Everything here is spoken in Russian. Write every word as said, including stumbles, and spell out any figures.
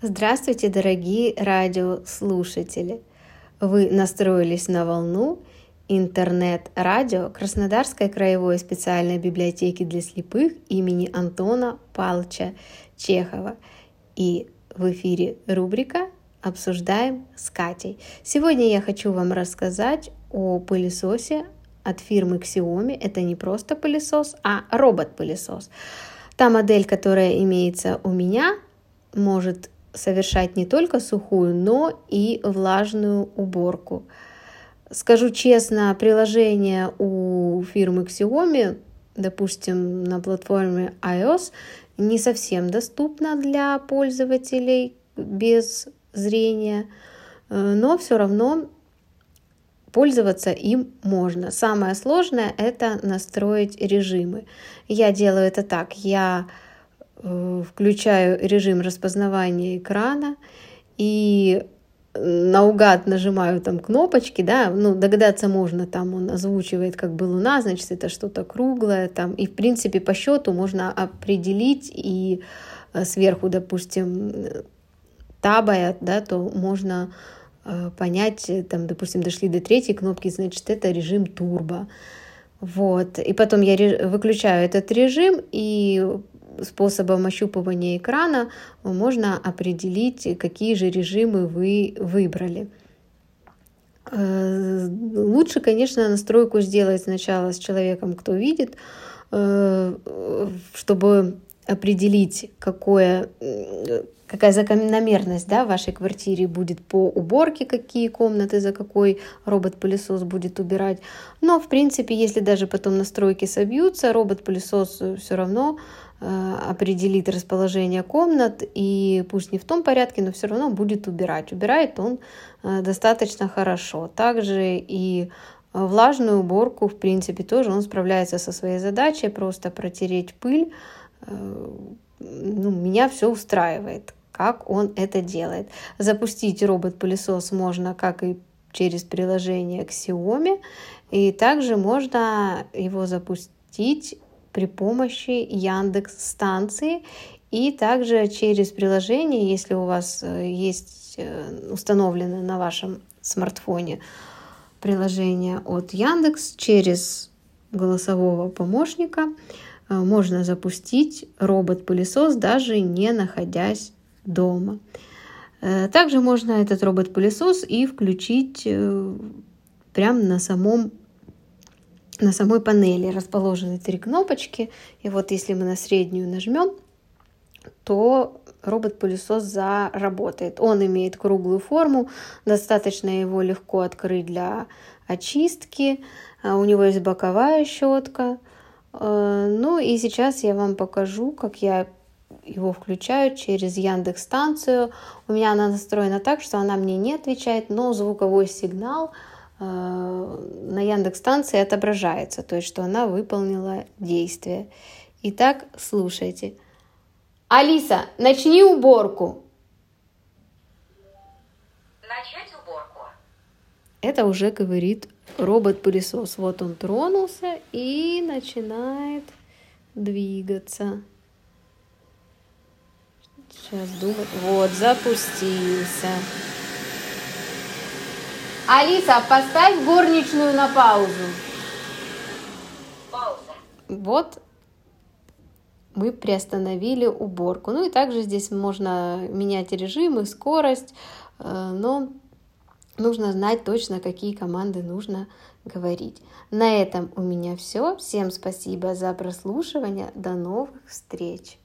Здравствуйте, дорогие радиослушатели! Вы настроились на волну интернет-радио Краснодарской краевой специальной библиотеки для слепых имени Антона Павловича Чехова. И в эфире рубрика «Обсуждаем с Катей». Сегодня я хочу вам рассказать о пылесосе от фирмы Xiaomi. Это не просто пылесос, а робот-пылесос. Та модель, которая имеется у меня, может совершать не только сухую, но и влажную уборку. Скажу честно, приложение у фирмы Xiaomi, допустим, на платформе iOS, не совсем доступно для пользователей без зрения, но все равно пользоваться им можно. Самое сложное — это настроить режимы. Я делаю это так. Я включаю режим распознавания экрана и наугад нажимаю там кнопочки, да, ну, догадаться можно, там он озвучивает как бы луна, значит, это что-то круглое, там, и, в принципе, по счету можно определить, и сверху, допустим, табая, да, то можно понять, там, допустим, дошли до третьей кнопки, значит, это режим турбо. Вот, и потом я выключаю этот режим, и способом ощупывания экрана можно определить, какие же режимы вы выбрали. Лучше, конечно, настройку сделать сначала с человеком, кто видит, чтобы определить, какое, какая закономерность, да, в вашей квартире будет по уборке, какие комнаты за какой робот-пылесос будет убирать. Но, в принципе, если даже потом настройки собьются, робот-пылесос все равно определит расположение комнат, и пусть не в том порядке, но все равно будет убирать. Убирает он достаточно хорошо. Также и влажную уборку, в принципе, тоже он справляется со своей задачей, просто протереть пыль. Ну, меня все устраивает, как он это делает. Запустить робот-пылесос можно как и через приложение Xiaomi, и также можно его запустить при помощи Яндекс.Станции, и также через приложение, если у вас есть установлено на вашем смартфоне приложение от Яндекс, через голосового помощника можно запустить робот-пылесос, даже не находясь дома. Также можно этот робот-пылесос и включить прямо на самом На самой панели. Расположены три кнопочки, и вот если мы на среднюю нажмем, то робот-пылесос заработает. Он имеет круглую форму, достаточно его легко открыть для очистки. У него есть боковая щетка. Ну и сейчас я вам покажу, как я его включаю через Яндекс.Станцию. У меня она настроена так, что она мне не отвечает, но звуковой сигнал на Яндекс.Станции отображается, то есть что она выполнила действие. Итак, слушайте. Алиса, начни уборку. Начать уборку. Это уже говорит робот-пылесос. Вот он тронулся и начинает двигаться. Сейчас думаю. Вот, запустился. Алиса, поставь горничную на паузу. Пауза. Вот мы приостановили уборку. Ну и также здесь можно менять режимы, скорость, но нужно знать точно, какие команды нужно говорить. На этом у меня все. Всем спасибо за прослушивание. До новых встреч.